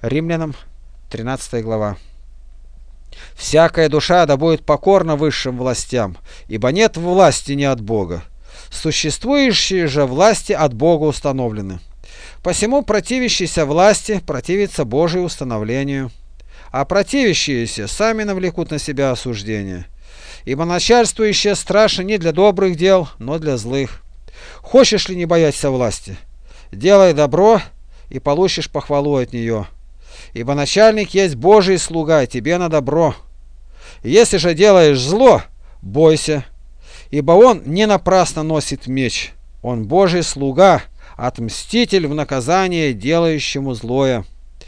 Римлянам 13 глава. «Всякая душа да будет покорна высшим властям, ибо нет власти не от Бога. Существующие же власти от Бога установлены. Посему противящийся власти противится Божию установлению, а противящиеся сами навлекут на себя осуждение. Ибо начальствующее страшно не для добрых дел, но для злых. Хочешь ли не бояться власти? Делай добро, и получишь похвалу от нее. Ибо начальник есть Божий слуга, тебе на добро. Если же делаешь зло, бойся, ибо он не напрасно носит меч. Он Божий слуга, отмститель в наказание делающему злое.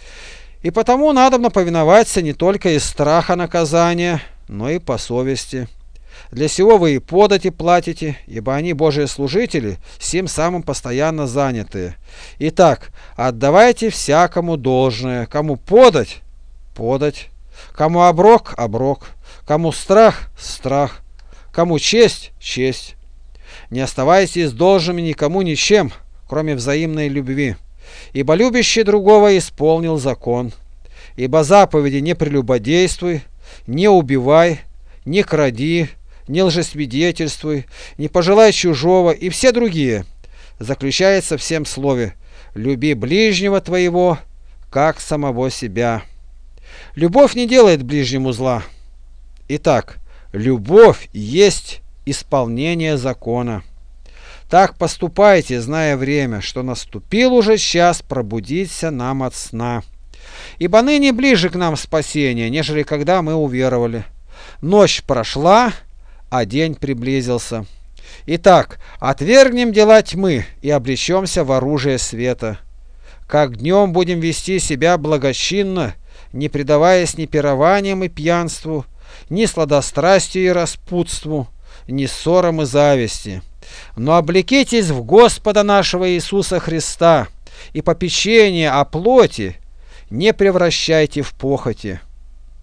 И потому надобно повиноваться не только из страха наказания, но и по совести. Для сего вы и подати платите, ибо они, Божии служители, всем самым постоянно занятые. Итак, отдавайте всякому должное, кому подать – подать, кому оброк – оброк, кому страх – страх, кому честь – честь. Не оставайтесь должными никому ничем, кроме взаимной любви, ибо любящий другого исполнил закон. Ибо заповеди не прелюбодействуй, не убивай, не кради, не лжесвидетельствуй, не пожелай чужого и все другие заключается в сем слове: люби ближнего твоего, как самого себя. Любовь не делает ближнему зла. Итак, любовь есть исполнение закона. Так поступайте, зная время, что наступил уже час пробудиться нам от сна. Ибо ныне ближе к нам спасение, нежели когда мы уверовали. Ночь прошла, а день приблизился. Итак, отвергнем дела тьмы и облечемся в оружие света. Как днем будем вести себя благочинно, не предаваясь ни пированиям и пьянству, ни сладострастию и распутству, ни ссорам и зависти. Но облекитесь в Господа нашего Иисуса Христа, и попечение о плоти не превращайте в похоти.